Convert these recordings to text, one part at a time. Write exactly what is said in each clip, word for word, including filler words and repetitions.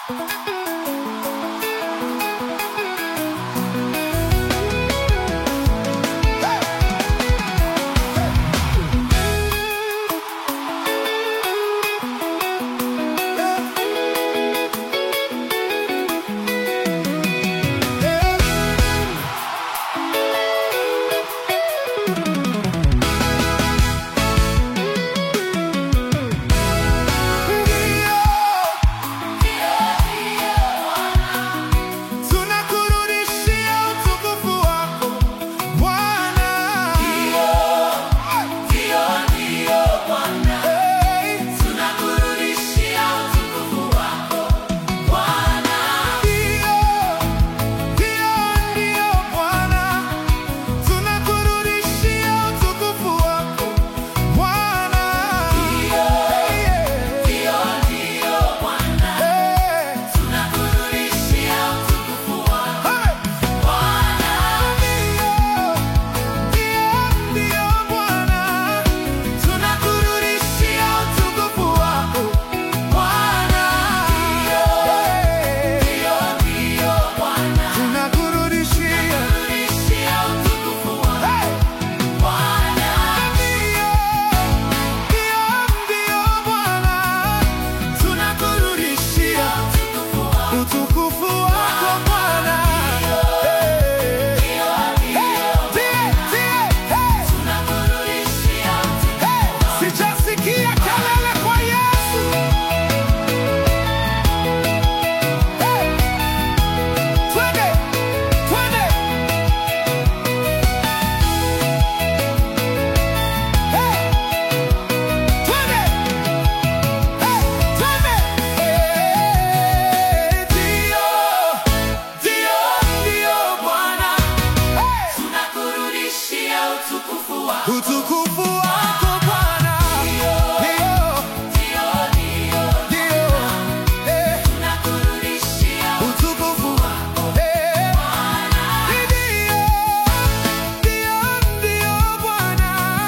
Utukufu wako Bwana, ndio, ndio, ndio, eh, tunakurudishia utukufu wako Bwana, ndio, ndio, ndio Bwana,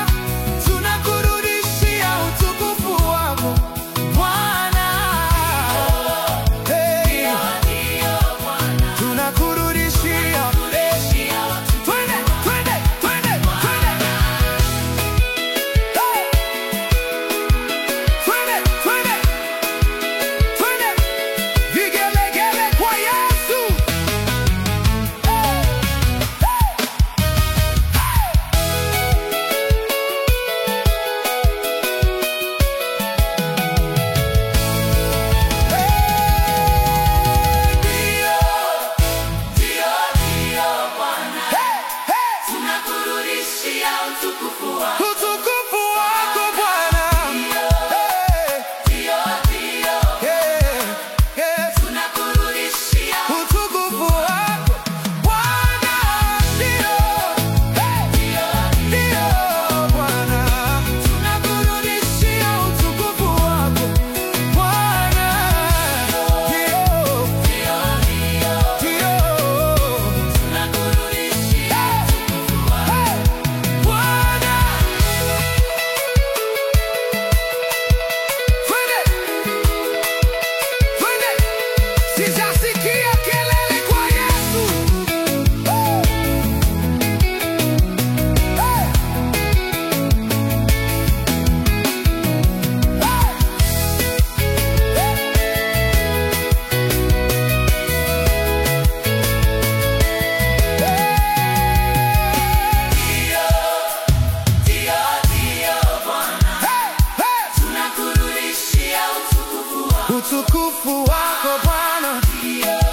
tunakurudishia utukufu wako Bwana, eh, ndio, ndio Bwana, tunakurudishia. Twende, twende, twende, twende. Utukufu wako Bwana, tunakurudishia utukufu wako Bwana, ndio, ndio Bwana, tunakurudishia utukufu wako Bwana, ndio, ndio, ndio, tunakurudishia utukufu wako Bwana. Sijasikia kelele kwa Yesu. Utukufu wako Bwana,